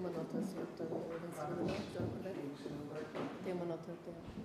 uma nota, Sr. Deputado. Tem uma nota.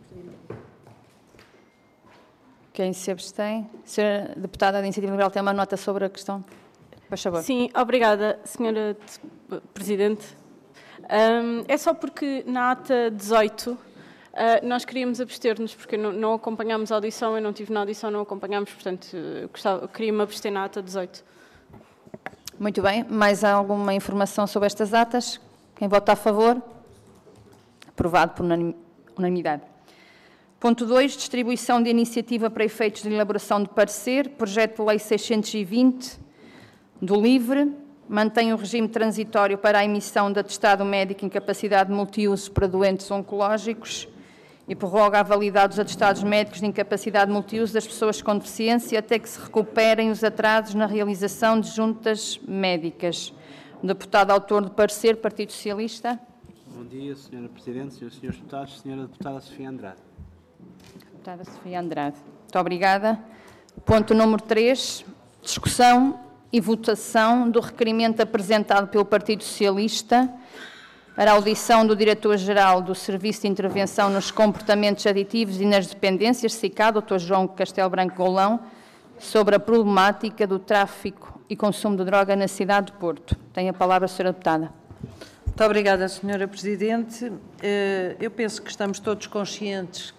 Quem se abstém? Sra. Deputada da Iniciativa Liberal tem uma nota sobre a questão? Por favor. Sim, obrigada, Sra. Presidente. É só porque na ata 18 nós queríamos abster-nos, porque não acompanhámos a audição, eu não estive na audição, não acompanhámos, portanto, queria-me abster na ata 18. Muito bem. Mais alguma informação sobre estas atas? Quem vota a favor? Aprovado por unanimidade. Ponto 2. Distribuição de iniciativa para efeitos de elaboração de parecer. Projeto de Lei 620 do LIVRE. Mantém o regime transitório para a emissão de atestado médico em incapacidade multiuso para doentes oncológicos e prorroga a validade dos atestados médicos de incapacidade multiuso das pessoas com deficiência até que se recuperem os atrasos na realização de juntas médicas. O deputado autor do parecer, Partido Socialista. Bom dia, Sra. Presidente, Srs. e Srs. Deputados, Sra. Deputada Sofia Andrade. Deputada Sofia Andrade. Muito obrigada. Ponto número 3. Discussão e votação do requerimento apresentado pelo Partido Socialista para a audição do Diretor-Geral do Serviço de Intervenção nos Comportamentos Aditivos e nas Dependências, SICAD, Dr. João Castelo Branco Golão, sobre a problemática do tráfico e consumo de droga na cidade de Porto. Tem a palavra a Sra. Deputada. Muito obrigada, Sra. Presidente. Eu penso que estamos todos conscientes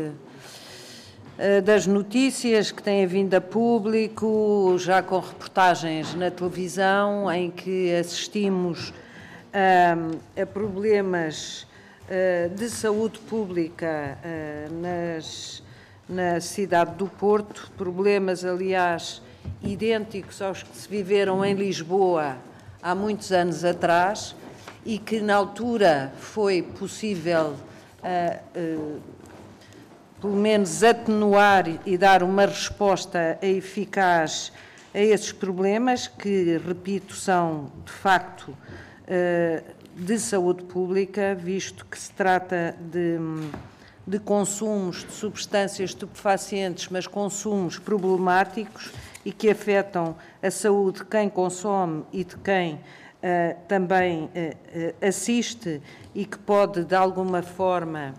das notícias que têm vindo a público, já com reportagens na televisão, em que assistimos a problemas de saúde pública na cidade do Porto, problemas, aliás, idênticos aos que se viveram em Lisboa há muitos anos atrás e que, na altura, foi possível pelo menos atenuar e dar uma resposta eficaz a esses problemas, que, repito, são, de facto, de saúde pública, visto que se trata de consumos de substâncias estupefacientes, mas consumos problemáticos e que afetam a saúde de quem consome e de quem também assiste e que pode, de alguma forma,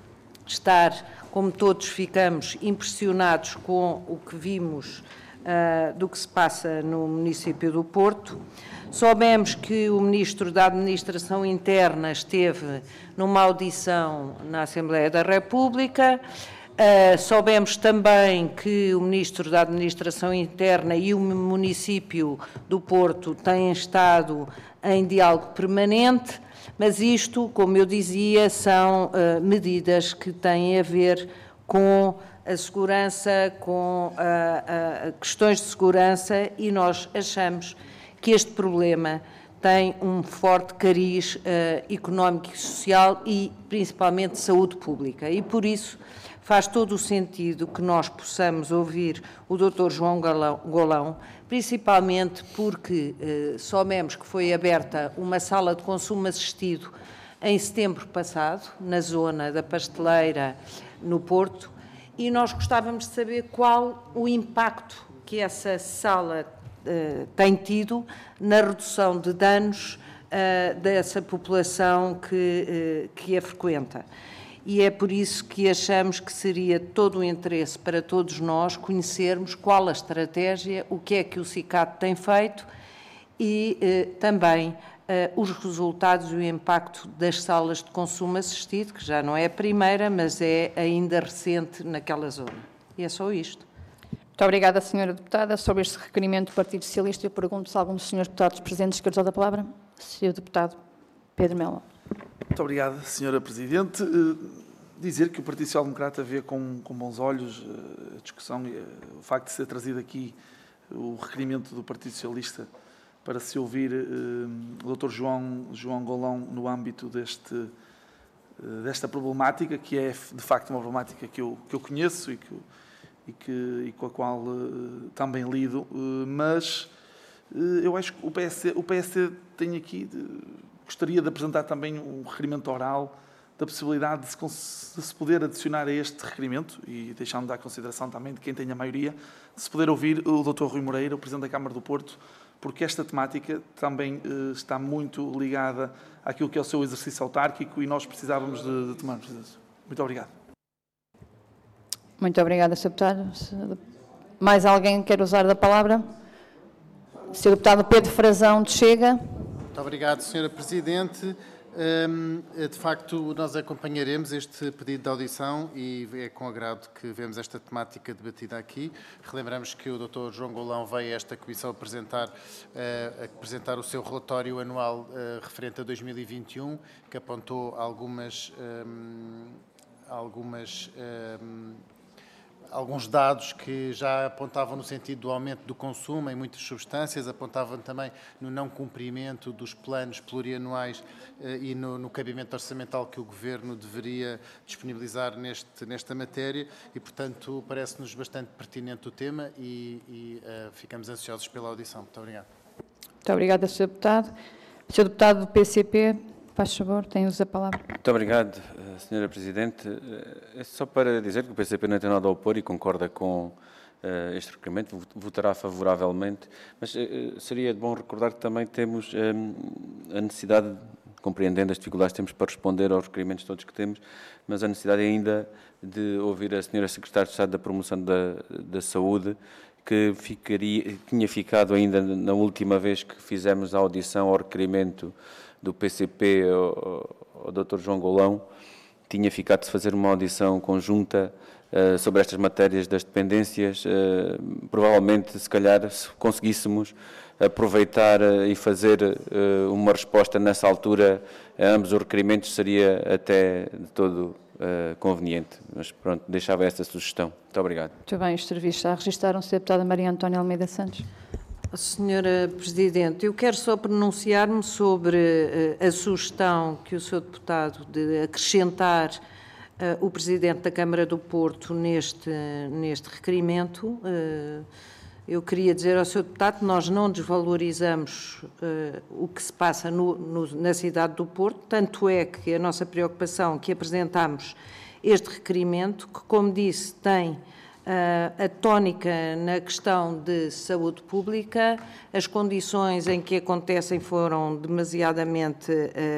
estar, como todos ficamos, impressionados com o que vimos do que se passa no município do Porto. Soubemos que o Ministro da Administração Interna esteve numa audição na Assembleia da República. Soubemos também que o Ministro da Administração Interna e o município do Porto têm estado em diálogo permanente, mas isto, como eu dizia, são medidas que têm a ver com a segurança, com questões de segurança, e nós achamos que este problema tem um forte cariz económico e social e, principalmente, de saúde pública. E, por isso, faz todo o sentido que nós possamos ouvir o Dr. João Golão, principalmente porque soubemos que foi aberta uma sala de consumo assistido em setembro passado, na zona da Pasteleira, no Porto, e nós gostávamos de saber qual o impacto que essa sala tem tido na redução de danos dessa população que a frequenta. E é por isso que achamos que seria todo o interesse para todos nós conhecermos qual a estratégia, o que é que o SICAD tem feito e também os resultados e o impacto das salas de consumo assistido, que já não é a primeira, mas é ainda recente naquela zona. E é só isto. Muito obrigada, Sra. Deputada. Sobre este requerimento do Partido Socialista, eu pergunto se algum dos Srs. Deputados presentes quer usar a palavra. Sr. Deputado Pedro Melo. Muito obrigado, Sra. Presidente. Dizer que o Partido Social Democrata vê com bons olhos a discussão, o facto de ser trazido aqui o requerimento do Partido Socialista para se ouvir o Dr. João Golão no âmbito desta problemática, que é de facto uma problemática que eu conheço e com a qual também lido, mas eu acho que o PSD tem aqui, gostaria de apresentar também um requerimento oral da possibilidade de se poder adicionar a este requerimento, e deixando à consideração também de quem tem a maioria, de se poder ouvir o Dr. Rui Moreira, o Presidente da Câmara do Porto, porque esta temática também está muito ligada àquilo que é o seu exercício autárquico e nós precisávamos de tomarmos isso. Muito obrigado. Muito obrigada, Sr. Deputado. Mais alguém quer usar da palavra? Sr. Deputado Pedro Frazão, de Chega. Muito obrigado, Sra. Presidente. De facto, nós acompanharemos este pedido de audição e é com agrado que vemos esta temática debatida aqui. Relembramos que o Dr. João Golão veio a esta comissão apresentar o seu relatório anual referente a 2021, que apontou alguns dados que já apontavam no sentido do aumento do consumo em muitas substâncias, apontavam também no não cumprimento dos planos plurianuais e no cabimento orçamental que o Governo deveria disponibilizar nesta matéria e, portanto, parece-nos bastante pertinente o tema e ficamos ansiosos pela audição. Muito obrigado. Muito obrigada, Sr. Deputado. Sr. Deputado do PCP, faz favor, tem-vos a palavra. Muito obrigado, Sra. Presidente. É só para dizer que o PCP não tem nada a opor e concorda com este requerimento, votará favoravelmente, mas seria bom recordar que também temos a necessidade, compreendendo as dificuldades que temos para responder aos requerimentos todos que temos, mas a necessidade ainda de ouvir a Sra. Secretária de Estado da Promoção da Saúde, que tinha ficado ainda na última vez que fizemos a audição ao requerimento do PCP ao Dr. João Golão, tinha ficado de fazer uma audição conjunta sobre estas matérias das dependências. Provavelmente, se calhar, se conseguíssemos aproveitar e fazer uma resposta nessa altura a ambos os requerimentos, seria até de todo conveniente. Mas pronto, deixava esta sugestão. Muito obrigado. Muito bem, os serviços já registaram-se. A deputada Maria Antónia Almeida Santos. Senhora Presidente, eu quero só pronunciar-me sobre a sugestão que o Sr. Deputado de acrescentar o Presidente da Câmara do Porto neste requerimento. Eu queria dizer ao Sr. Deputado que nós não desvalorizamos o que se passa na cidade do Porto, tanto é que a nossa preocupação que apresentamos este requerimento, que, como disse, tem a tónica na questão de saúde pública, as condições em que acontecem foram demasiadamente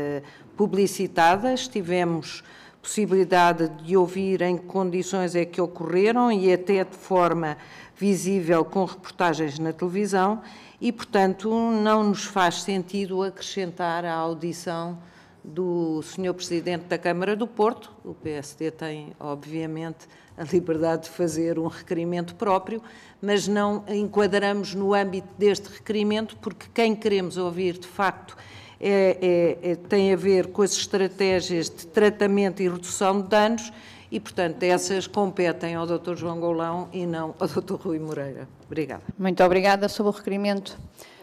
publicitadas, tivemos possibilidade de ouvir em que condições é que ocorreram e até de forma visível com reportagens na televisão e, portanto, não nos faz sentido acrescentar a audição do Sr. Presidente da Câmara do Porto. O PSD tem, obviamente, a liberdade de fazer um requerimento próprio, mas não enquadramos no âmbito deste requerimento, porque quem queremos ouvir, de facto, tem a ver com as estratégias de tratamento e redução de danos e, portanto, essas competem ao Dr. João Golão e não ao Dr. Rui Moreira. Obrigada. Muito obrigada. Sobre o requerimento.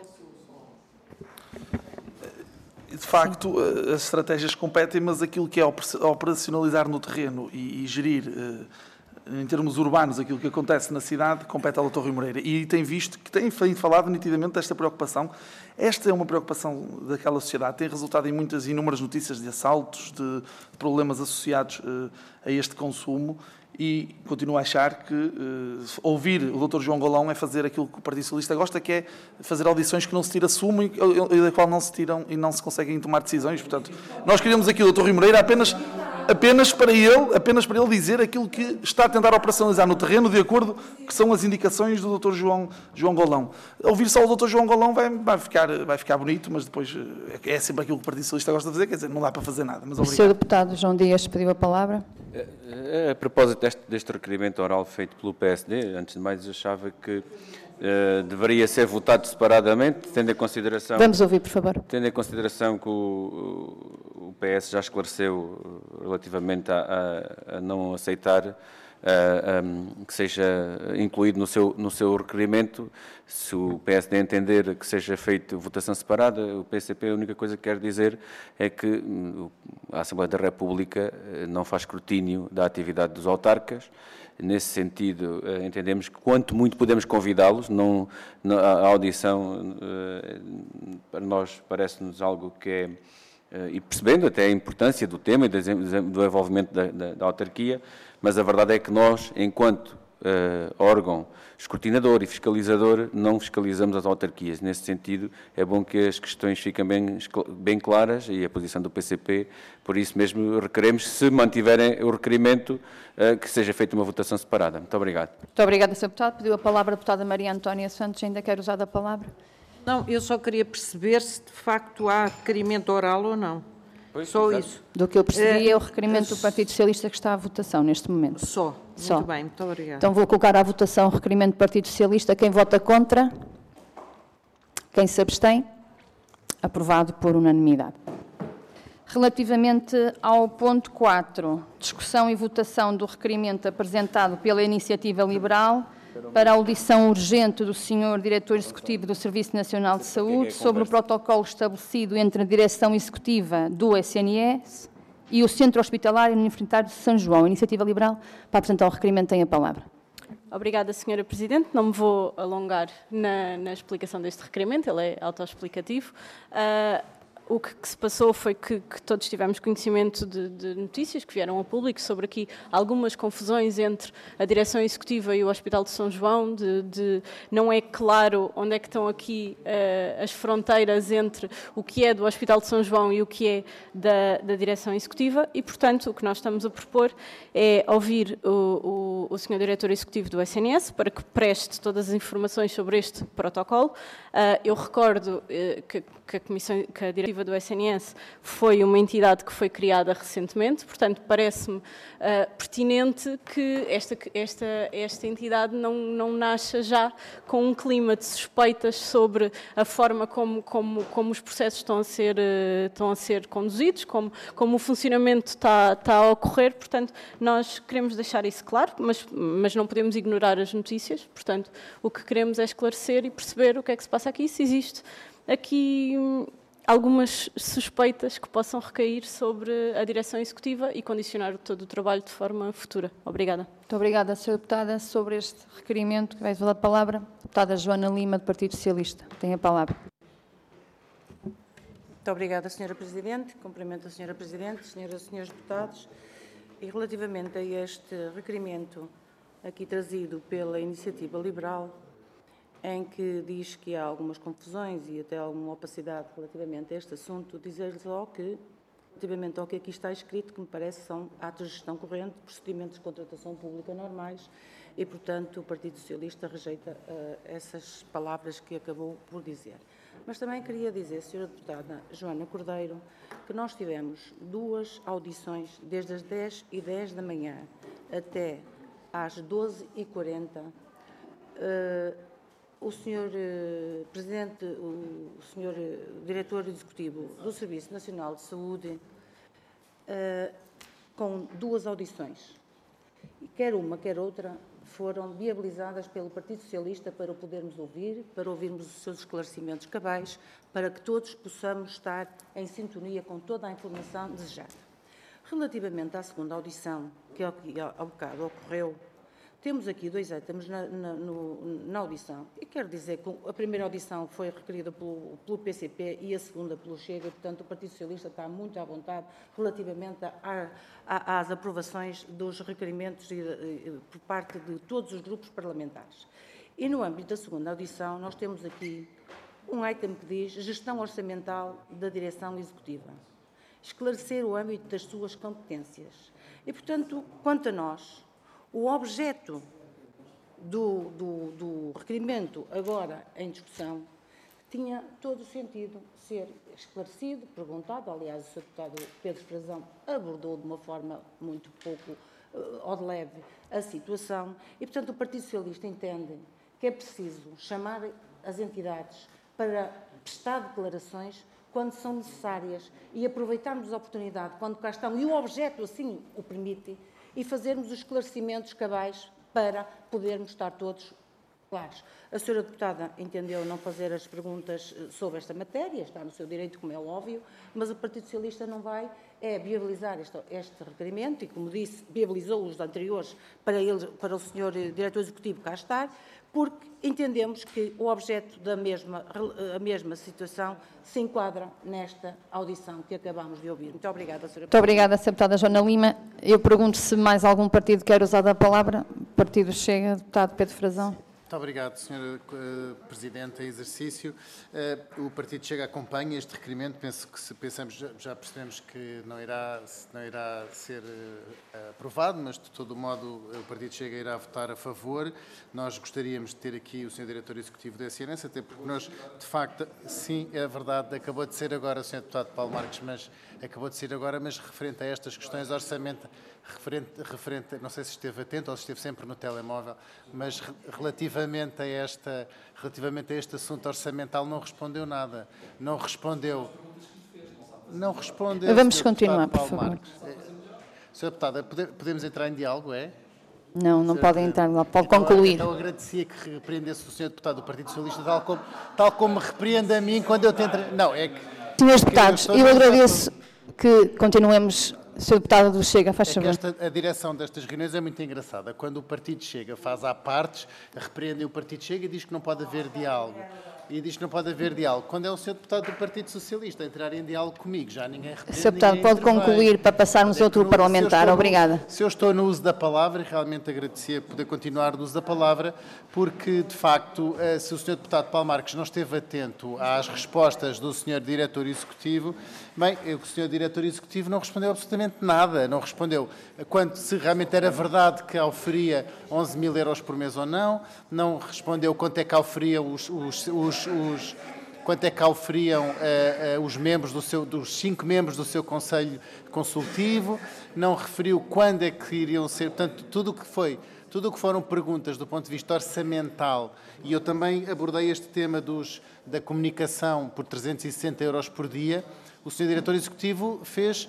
De facto, as estratégias competem, mas aquilo que é operacionalizar no terreno e gerir, em termos urbanos, aquilo que acontece na cidade, compete ao Dr. Rui Moreira. E tem visto, que tem falado nitidamente desta preocupação. Esta é uma preocupação daquela sociedade, tem resultado em inúmeras notícias de assaltos, de problemas associados a este consumo. E continuo a achar que ouvir o Dr. João Golão é fazer aquilo que o Partido Socialista gosta, que é fazer audições que não se tira sumo e da qual não se tiram e não se conseguem tomar decisões. Portanto, nós queremos aqui o Dr. Rui Moreira apenas para ele dizer aquilo que está a tentar operacionalizar no terreno, de acordo que são as indicações do Dr. João Golão. Ouvir só o Dr. João Golão vai ficar bonito, mas depois é sempre aquilo que o Partido Socialista gosta de fazer, quer dizer, não dá para fazer nada. Mas obrigado. O Sr. Deputado João Dias pediu a palavra. A propósito deste requerimento oral feito pelo PSD, antes de mais achava que deveria ser votado separadamente, tendo em consideração... Vamos ouvir, por favor. Tendo em consideração que o PS já esclareceu relativamente a não aceitar que seja incluído no seu requerimento, se o PSD entender que seja feita votação separada, o PCP a única coisa que quer dizer é que a Assembleia da República não faz escrutínio da atividade dos autarcas. Nesse sentido, entendemos que quanto muito podemos convidá-los, a audição para nós parece-nos algo que é, e percebendo até a importância do tema e do desenvolvimento da autarquia, mas a verdade é que nós, enquanto órgão escrutinador e fiscalizador, não fiscalizamos as autarquias. Nesse sentido, é bom que as questões fiquem bem claras e a posição do PCP, por isso mesmo requeremos, se mantiverem o requerimento, que seja feita uma votação separada. Muito obrigado. Muito obrigada, Sr. Deputado. Pediu a palavra a deputada Maria Antónia Santos. Ainda quer usar a palavra? Não, eu só queria perceber se de facto há requerimento oral ou não. Pois, Só exato. isso. Do que eu percebi é o requerimento do Partido Socialista que está à votação neste momento. Só. Só. Muito bem, muito obrigada. Então vou colocar à votação o requerimento do Partido Socialista. Quem vota contra? Quem se abstém? Aprovado por unanimidade. Relativamente ao ponto 4, discussão e votação do requerimento apresentado pela Iniciativa Liberal para a audição urgente do Sr. Diretor Executivo do Serviço Nacional de Saúde sobre o protocolo estabelecido entre a Direção Executiva do SNS e o Centro Hospitalar e Universitário de São João. A Iniciativa Liberal, para apresentar o requerimento, tem a palavra. Obrigada, Sra. Presidente. Não me vou alongar na explicação deste requerimento, ele é autoexplicativo. O que se passou foi que todos tivemos conhecimento de notícias que vieram ao público sobre aqui algumas confusões entre a Direção Executiva e o Hospital de São João, não é claro onde é que estão aqui as fronteiras entre o que é do Hospital de São João e o que é da Direção Executiva e, portanto, o que nós estamos a propor é ouvir o Sr. Diretor Executivo do SNS para que preste todas as informações sobre este protocolo. Eu recordo que a diretiva do SNS foi uma entidade que foi criada recentemente, portanto, parece-me pertinente que esta entidade não nasça já com um clima de suspeitas sobre a forma como os processos estão a ser conduzidos, como o funcionamento está a ocorrer, portanto, nós queremos deixar isso claro, mas não podemos ignorar as notícias, portanto, o que queremos é esclarecer e perceber o que é que se passa aqui, se existe aqui algumas suspeitas que possam recair sobre a Direção Executiva e condicionar todo o trabalho de forma futura. Obrigada. Muito obrigada, Sra. Deputada. Sobre este requerimento, que vai falar a palavra, a deputada Joana Lima, do Partido Socialista. Tem a palavra. Muito obrigada, Sra. Presidente. Cumprimento a Sra. Presidente, Senhoras e Senhores Deputados. E relativamente a este requerimento aqui trazido pela Iniciativa Liberal, em que diz que há algumas confusões e até alguma opacidade relativamente a este assunto, dizer-lhes só que, relativamente ao que aqui está escrito, que me parece são atos de gestão corrente, procedimentos de contratação pública normais e, portanto, o Partido Socialista rejeita essas palavras que acabou por dizer. Mas também queria dizer, Sra. Deputada Joana Cordeiro, que nós tivemos 2 audições desde as 10h10 da manhã até às 12h40, o Sr. Presidente, o Sr. Diretor Executivo do Serviço Nacional de Saúde, com 2 audições. E quer uma, quer outra, foram viabilizadas pelo Partido Socialista para o podermos ouvir, para ouvirmos os seus esclarecimentos cabais, para que todos possamos estar em sintonia com toda a informação desejada. Relativamente à segunda audição, que ao bocado ocorreu, temos aqui 2 itens na audição, e quero dizer que a primeira audição foi requerida pelo PCP e a segunda pelo Chega, e, portanto, o Partido Socialista está muito à vontade relativamente às aprovações dos requerimentos por parte de todos os grupos parlamentares. E no âmbito da segunda audição, nós temos aqui um item que diz gestão orçamental da Direção Executiva. Esclarecer o âmbito das suas competências. E, portanto, quanto a nós, o objeto do requerimento agora em discussão tinha todo o sentido ser esclarecido, perguntado. Aliás, o Sr. Deputado Pedro Frazão abordou de uma forma muito pouco ao de leve a situação e, portanto, o Partido Socialista entende que é preciso chamar as entidades para prestar declarações quando são necessárias e aproveitarmos a oportunidade quando cá estão, e o objeto assim o permite, e fazermos os esclarecimentos cabais para podermos estar todos claros. A Sra. Deputada entendeu não fazer as perguntas sobre esta matéria, está no seu direito, como é óbvio, mas o Partido Socialista não vai viabilizar este requerimento e, como disse, viabilizou os anteriores para o Sr. Diretor Executivo cá estar, porque entendemos que o objeto a mesma situação se enquadra nesta audição que acabamos de ouvir. Muito obrigada, Sra. Muito obrigada, Sra. Deputada Joana Lima. Eu pergunto se mais algum partido quer usar a palavra Partido Chega, deputado Pedro Frazão. Muito obrigado, Sra. Presidente, em exercício. O Partido Chega acompanha este requerimento. Penso que já percebemos que não irá ser aprovado, mas de todo modo o Partido Chega irá votar a favor. Nós gostaríamos de ter aqui o Sr. Diretor Executivo da SNS, até porque nós, de facto, sim, é verdade, acabou de ser agora, Sr. Deputado Paulo Marques, mas referente a estas questões orçamentais, referente, não sei se esteve atento ou se esteve sempre no telemóvel, mas relativamente a este assunto orçamental não respondeu nada. Não respondeu. Vamos continuar, por favor. Sr. Deputada, podemos entrar em diálogo, é? Não podem entrar, pode concluir. Então agradecia que repreendesse o Sr. Deputado do Partido Socialista, tal como me repreende a mim quando eu tento... Não, é que... Senhores deputados, eu agradeço que continuemos. Sr. Deputado do Chega, faz favor. A direção destas reuniões é muito engraçada. Quando o Partido Chega faz à partes, repreendem o Partido Chega e diz que não pode haver diálogo. Quando é o Sr. Deputado do Partido Socialista a entrar em diálogo comigo, já ninguém repreende. Sr. Deputado, pode concluir para passarmos a outro parlamentar. Obrigada. Se eu estou no uso da palavra, realmente agradecia poder continuar no uso da palavra, porque, de facto, se o Sr. Deputado Paulo Marques não esteve atento às respostas do Sr. Diretor Executivo, bem, o Sr. Diretor Executivo não respondeu absolutamente nada. Não respondeu se realmente era verdade que oferia 11 mil euros por mês ou não respondeu quanto é que oferia os membros dos 5 membros do seu Conselho Consultivo, não referiu quando é que iriam ser, portanto, tudo o que foram perguntas do ponto de vista orçamental, e eu também abordei este tema da comunicação por 360 euros por dia, o Sr. Diretor Executivo fez...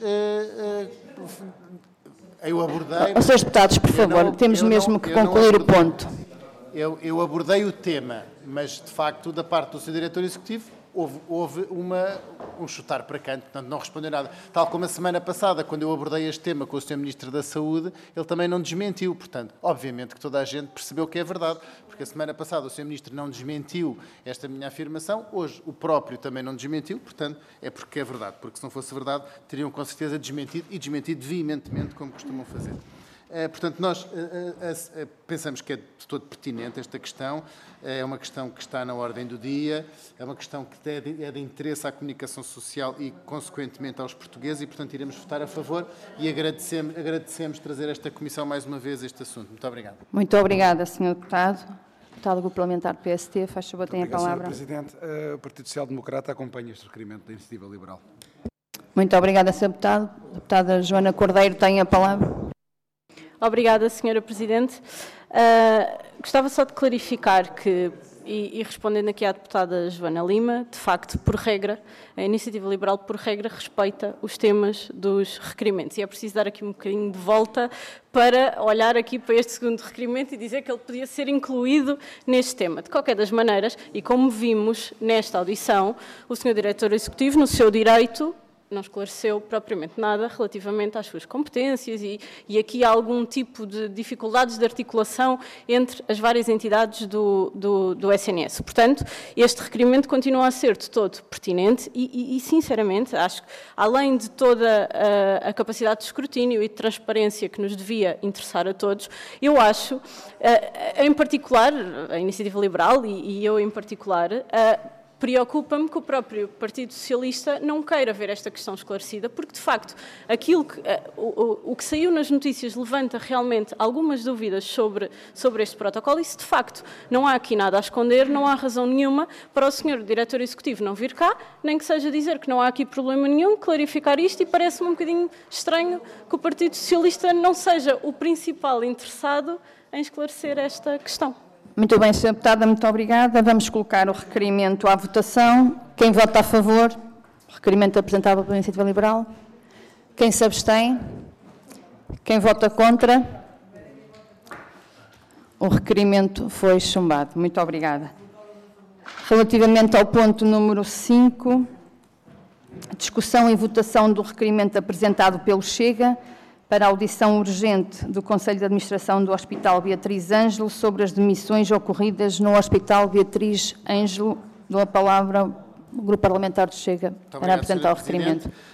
eu abordei... Senhores deputados, por favor, temos mesmo que concluir o ponto. Eu abordei o tema, mas, de facto, da parte do Sr. Diretor Executivo, houve um chutar para canto, portanto, não respondeu nada. Tal como a semana passada, quando eu abordei este tema com o Sr. Ministro da Saúde, ele também não desmentiu. Portanto, obviamente que toda a gente percebeu que é verdade, porque a semana passada o Sr. Ministro não desmentiu esta minha afirmação, hoje o próprio também não desmentiu, portanto, é porque é verdade. Porque se não fosse verdade, teriam com certeza desmentido veementemente, como costumam fazer. Portanto, nós pensamos que é de todo pertinente esta questão, é uma questão que está na ordem do dia, é uma questão que é de interesse à comunicação social e, consequentemente, aos portugueses e, portanto, iremos votar a favor e agradecemos trazer esta comissão mais uma vez este assunto. Muito obrigado. Muito obrigada, Sr. Deputado. Deputado do Grupo Parlamentar PST, faz favor, tem a palavra. Sr. Presidente, o Partido Social Democrata acompanha este requerimento da Iniciativa Liberal. Muito obrigada, Sr. Deputado. A deputada Joana Cordeiro tem a palavra. Obrigada, Sra. Presidente. Gostava só de clarificar que, e respondendo aqui à deputada Joana Lima, de facto, por regra, a Iniciativa Liberal, por regra, respeita os temas dos requerimentos. E é preciso dar aqui um bocadinho de volta para olhar aqui para este segundo requerimento e dizer que ele podia ser incluído neste tema. De qualquer das maneiras, e como vimos nesta audição, o Sr. Diretor Executivo, no seu direito, não esclareceu propriamente nada relativamente às suas competências e aqui há algum tipo de dificuldades de articulação entre as várias entidades do SNS. Portanto, este requerimento continua a ser de todo pertinente e sinceramente, acho que, além de toda a capacidade de escrutínio e de transparência que nos devia interessar a todos, eu acho, em particular, a Iniciativa Liberal e eu em particular, preocupa-me que o próprio Partido Socialista não queira ver esta questão esclarecida, porque, de facto, o que saiu nas notícias levanta realmente algumas dúvidas sobre este protocolo e, se de facto não há aqui nada a esconder, não há razão nenhuma para o Sr. Diretor Executivo não vir cá, nem que seja dizer que não há aqui problema nenhum, clarificar isto, e parece-me um bocadinho estranho que o Partido Socialista não seja o principal interessado em esclarecer esta questão. Muito bem, Sra. Deputada, muito obrigada. Vamos colocar o requerimento à votação. Quem vota a favor? O requerimento apresentado pela Iniciativa Liberal. Quem se abstém? Quem vota contra? O requerimento foi chumbado. Muito obrigada. Relativamente ao ponto número 5, discussão e votação do requerimento apresentado pelo Chega para a audição urgente do Conselho de Administração do Hospital Beatriz Ângelo sobre as demissões ocorridas no Hospital Beatriz Ângelo. Dou a palavra ao Grupo Parlamentar do Chega para apresentar o requerimento.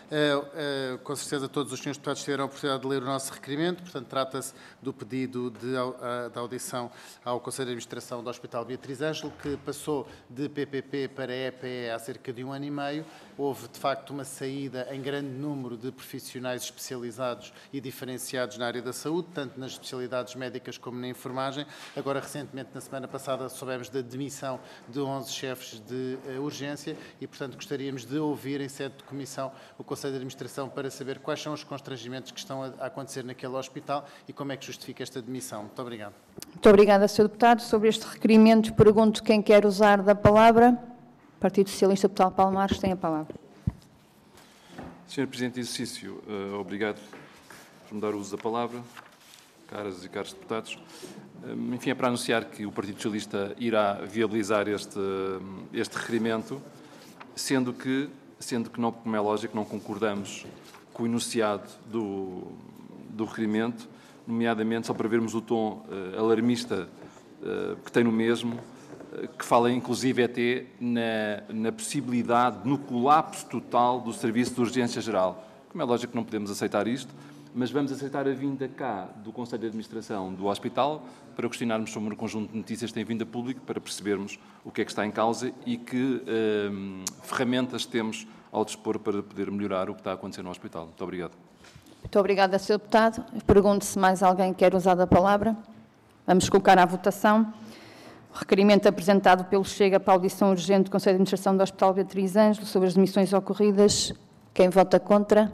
Com certeza todos os senhores deputados tiveram a oportunidade de ler o nosso requerimento, portanto trata-se do pedido de audição ao Conselho de Administração do Hospital Beatriz Ângelo, que passou de PPP para EPE há cerca de 1 ano e meio. Houve, de facto, uma saída em grande número de profissionais especializados e diferenciados na área da saúde, tanto nas especialidades médicas como na enfermagem. Agora, recentemente, na semana passada, soubemos da demissão de 11 chefes de urgência e, portanto, gostaríamos de ouvir em sede de comissão o Conselho de Administração para saber quais são os constrangimentos que estão a acontecer naquele hospital e como é que justifica esta demissão. Muito obrigado. Muito obrigada, Sr. Deputado. Sobre este requerimento, pergunto quem quer usar da palavra. Partido Socialista, deputado Paulo Marques, tem a palavra. Sr. Presidente de Exercício, obrigado por me dar o uso da palavra, caras e caros deputados. Enfim, é para anunciar que o Partido Socialista irá viabilizar este requerimento, sendo que, não, como é lógico, não concordamos com o enunciado do requerimento, nomeadamente só para vermos o tom alarmista que tem no mesmo, que fala inclusive até na possibilidade, no colapso total do Serviço de Urgência Geral. Como é lógico que não podemos aceitar isto, mas vamos aceitar a vinda cá do Conselho de Administração do Hospital para questionarmos sobre um conjunto de notícias que têm vindo a público, para percebermos o que é que está em causa e que ferramentas temos ao dispor para poder melhorar o que está a acontecer no hospital. Muito obrigado. Muito obrigada, Sr. Deputado. Pergunto se mais alguém quer usar da palavra. Vamos colocar à votação o requerimento apresentado pelo Chega para a audição urgente do Conselho de Administração do Hospital Beatriz Ângelo sobre as demissões ocorridas. Quem vota contra?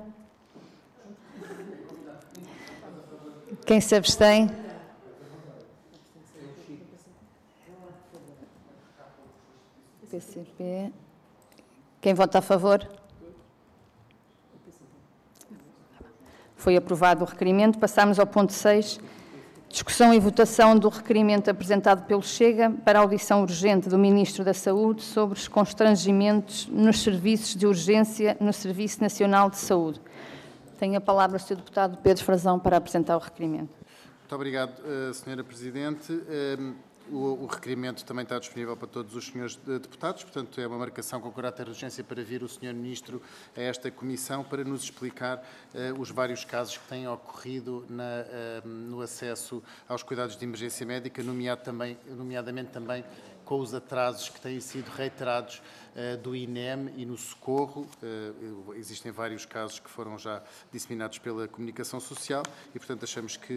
Quem se abstém? PCP. Quem vota a favor? Foi aprovado o requerimento. Passamos ao ponto 6. Discussão e votação do requerimento apresentado pelo Chega para a audição urgente do Ministro da Saúde sobre os constrangimentos nos serviços de urgência no Serviço Nacional de Saúde. Tenho a palavra o Sr. Deputado Pedro Frazão para apresentar o requerimento. Muito obrigado, Sra. Presidente. O requerimento também está disponível para todos os senhores deputados, portanto é uma marcação com caráter de urgência para vir o Sr. Ministro a esta comissão para nos explicar os vários casos que têm ocorrido no acesso aos cuidados de emergência médica, nomeadamente também com os atrasos que têm sido reiterados do INEM e no socorro. Existem vários casos que foram já disseminados pela comunicação social e, portanto, achamos que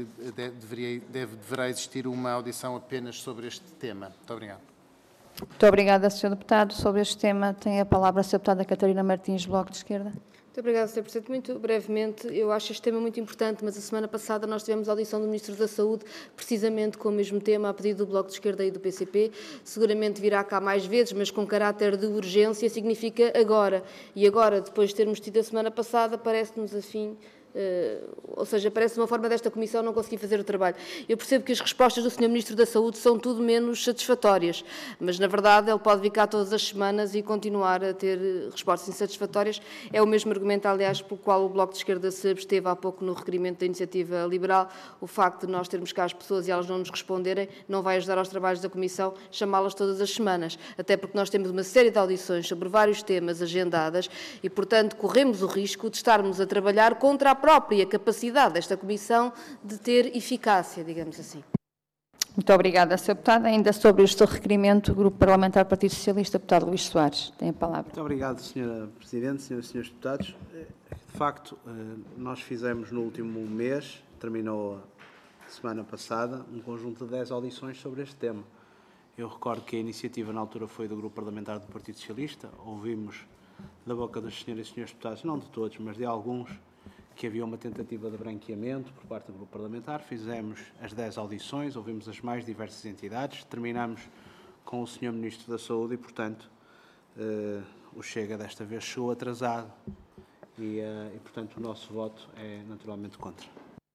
deverá existir uma audição apenas sobre este tema. Muito obrigado. Muito obrigada, Sr. Deputado. Sobre este tema, tem a palavra a Sra. Deputada Catarina Martins, Bloco de Esquerda. Muito obrigada, Sr. Presidente. Muito brevemente, eu acho este tema muito importante, mas a semana passada nós tivemos a audição do Ministro da Saúde, precisamente com o mesmo tema, a pedido do Bloco de Esquerda e do PCP. Seguramente virá cá mais vezes, mas com caráter de urgência, significa agora. E agora, depois de termos tido a semana passada, parece-nos afim. Ou seja, parece uma forma desta Comissão não conseguir fazer o trabalho. Eu percebo que as respostas do Sr. Ministro da Saúde são tudo menos satisfatórias, mas, na verdade, ele pode vir cá todas as semanas e continuar a ter respostas insatisfatórias. É o mesmo argumento, aliás, pelo qual o Bloco de Esquerda se absteve há pouco no requerimento da Iniciativa Liberal. O facto de nós termos cá as pessoas e elas não nos responderem não vai ajudar aos trabalhos da Comissão chamá-las todas as semanas, até porque nós temos uma série de audições sobre vários temas agendadas e, portanto, corremos o risco de estarmos a trabalhar contra a própria capacidade desta Comissão de ter eficácia, digamos assim. Muito obrigada, Sr. Deputado. Ainda sobre este requerimento, o Grupo Parlamentar do Partido Socialista, deputado Luís Soares, tem a palavra. Muito obrigado, Sra. Presidente, Sras. e Srs. Deputados. De facto, nós fizemos no último mês, terminou a semana passada, um conjunto de 10 audições sobre este tema. Eu recordo que a iniciativa na altura foi do Grupo Parlamentar do Partido Socialista. Ouvimos da boca das senhoras e senhores deputados, não de todos, mas de alguns, que havia uma tentativa de branqueamento por parte do Grupo Parlamentar. Fizemos as 10 audições, ouvimos as mais diversas entidades, terminamos com o Sr. Ministro da Saúde e, portanto, o Chega desta vez chegou atrasado e, portanto, o nosso voto é naturalmente contra.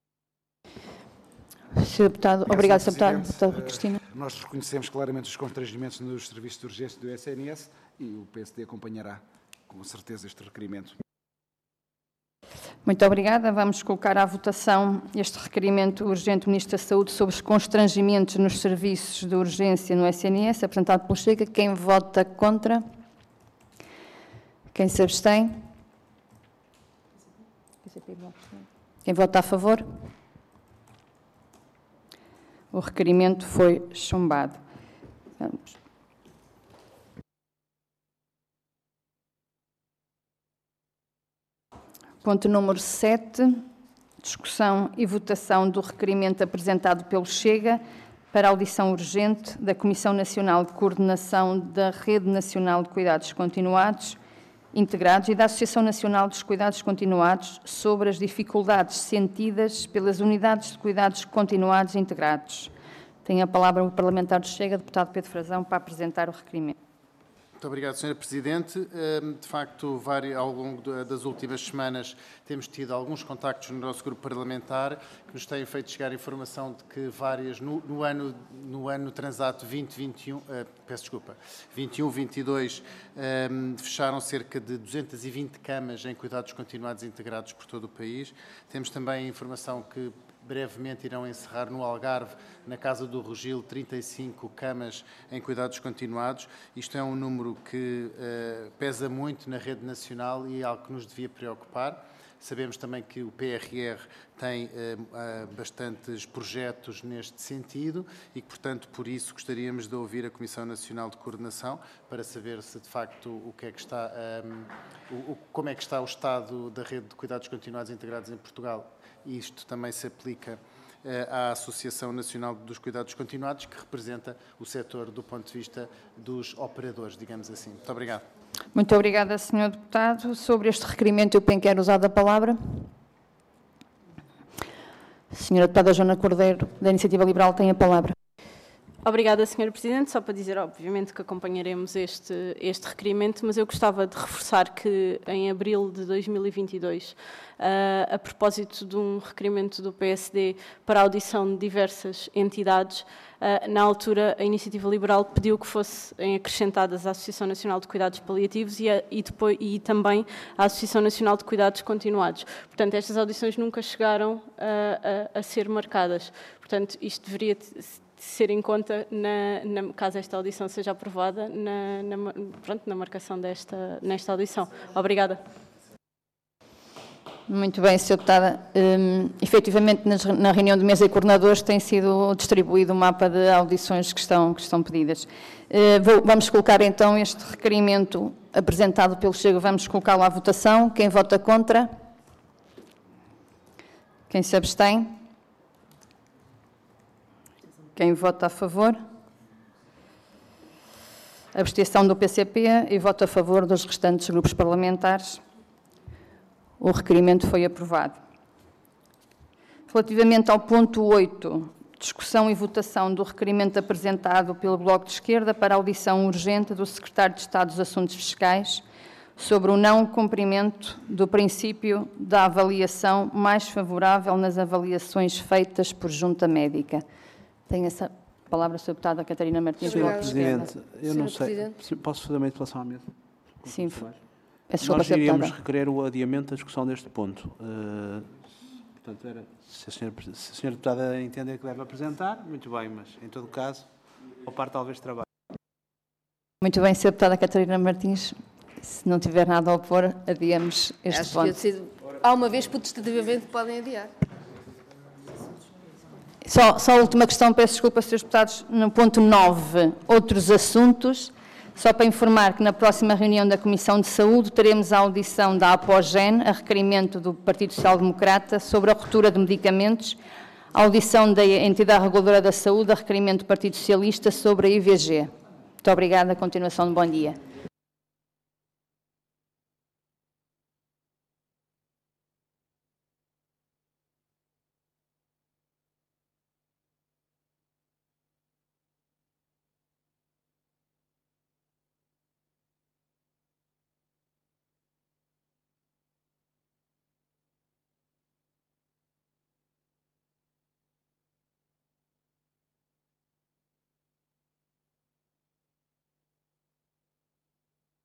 Sr. Deputado, obrigado, Sr. Deputado. Deputada Cristina. Nós reconhecemos claramente os constrangimentos nos serviços de urgência do SNS e o PSD acompanhará, com certeza, este requerimento. Muito obrigada. Vamos colocar à votação este requerimento urgente do Ministro da Saúde sobre os constrangimentos nos serviços de urgência no SNS, apresentado pelo Chega. Quem vota contra? Quem se abstém? Quem vota a favor? O requerimento foi chumbado. Vamos. Ponto número 7, discussão e votação do requerimento apresentado pelo Chega para audição urgente da Comissão Nacional de Coordenação da Rede Nacional de Cuidados Continuados Integrados e da Associação Nacional dos Cuidados Continuados sobre as dificuldades sentidas pelas unidades de cuidados continuados integrados. Tem a palavra o parlamentar do Chega, deputado Pedro Frazão, para apresentar o requerimento. Muito obrigado, Sra. Presidente. De facto, ao longo das últimas semanas temos tido alguns contactos no nosso grupo parlamentar que nos têm feito chegar a informação de que várias, no ano transato 21-22, fecharam cerca de 220 camas em cuidados continuados integrados por todo o país. Temos também a informação que brevemente irão encerrar no Algarve, na Casa do Rogil, 35 camas em cuidados continuados. Isto é um número que pesa muito na rede nacional e é algo que nos devia preocupar. Sabemos também que o PRR tem bastantes projetos neste sentido e que, portanto, por isso gostaríamos de ouvir a Comissão Nacional de Coordenação para saber se, de facto, como é que está o estado da rede de cuidados continuados integrados em Portugal. Isto também se aplica à Associação Nacional dos Cuidados Continuados, que representa o setor do ponto de vista dos operadores, digamos assim. Muito obrigado. Muito obrigada, Sr. Deputado. Sobre este requerimento, eu bem quero usar a palavra. Senhora Deputada Joana Cordeiro, da Iniciativa Liberal, tem a palavra. Obrigada, Sra. Presidente. Só para dizer, obviamente, que acompanharemos este requerimento, mas eu gostava de reforçar que, em abril de 2022, a propósito de um requerimento do PSD para a audição de diversas entidades, na altura a Iniciativa Liberal pediu que fossem acrescentadas a Associação Nacional de Cuidados Paliativos e também a Associação Nacional de Cuidados Continuados. Portanto, estas audições nunca chegaram a ser marcadas. Portanto, isto deveria ser em conta, caso esta audição seja aprovada, na marcação nesta audição. Obrigada. Muito bem, Sra. Deputada. Efetivamente, na reunião de mesa de coordenadores tem sido distribuído o mapa de audições que estão pedidas. Vamos colocar então este requerimento apresentado pelo Chega, vamos colocá-lo à votação. Quem vota contra? Quem se abstém? Quem vota a favor? Abstenção do PCP e voto a favor dos restantes grupos parlamentares. O requerimento foi aprovado. Relativamente ao ponto 8, discussão e votação do requerimento apresentado pelo Bloco de Esquerda para audição urgente do Secretário de Estado dos Assuntos Fiscais sobre o não cumprimento do princípio da avaliação mais favorável nas avaliações feitas por junta médica. Tem essa palavra a Sra. Deputada Catarina Martins. Sr. Presidente, eu não sei, posso fazer uma interpelação à mesa? Sim. Nós iríamos requerer o adiamento da discussão deste ponto. Portanto, se a Sra. Deputada entender que deve apresentar, muito bem, mas em todo caso, ao par talvez trabalhe. Muito bem, Sra. Deputada Catarina Martins, se não tiver nada a opor, adiamos este ponto. Há uma vez, potestativamente, podem adiar. Só a última questão, peço desculpa, Srs. Deputados, no ponto 9, outros assuntos, só para informar que na próxima reunião da Comissão de Saúde teremos a audição da Apogen, a requerimento do Partido Social Democrata, sobre a ruptura de medicamentos, a audição da Entidade Reguladora da Saúde, a requerimento do Partido Socialista sobre a IVG. Muito obrigada, continuação de bom dia.